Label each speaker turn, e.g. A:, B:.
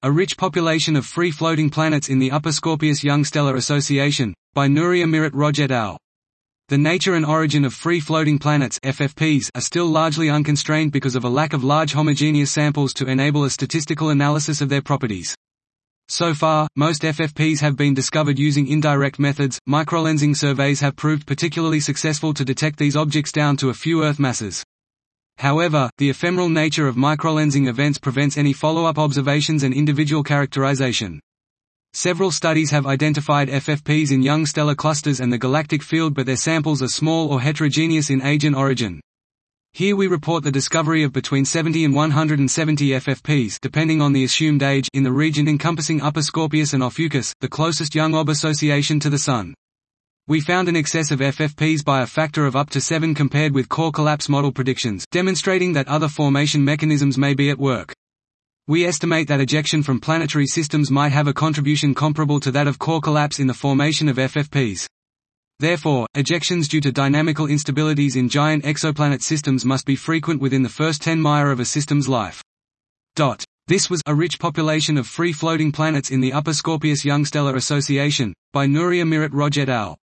A: A Rich Population of Free-Floating Planets in the Upper Scorpius-Young Stellar Association, by Nuria Mirat-Roj et al. The nature and origin of free-floating planets (FFPs) are still largely unconstrained because of a lack of large homogeneous samples to enable a statistical analysis of their properties. So far, most FFPs have been discovered using indirect methods. Microlensing surveys have proved particularly successful to detect these objects down to a few Earth masses. However, the ephemeral nature of microlensing events prevents any follow-up observations and individual characterization. Several studies have identified FFPs in young stellar clusters and the galactic field, but their samples are small or heterogeneous in age and origin. Here we report the discovery of between 70 and 170 FFPs depending on the assumed age in the region encompassing Upper Scorpius and Ophiuchus, the closest young OB association to the Sun. We found an excess of FFPs by a factor of up to 7 compared with core collapse model predictions, demonstrating that other formation mechanisms may be at work. We estimate that ejection from planetary systems might have a contribution comparable to that of core collapse in the formation of FFPs. Therefore, ejections due to dynamical instabilities in giant exoplanet systems must be frequent within the first 10 Mya of a system's life. This was A Rich Population of Free-Floating Planets in the Upper Scorpius-Young Stellar Association, by Nuria Mirat-Roj et al.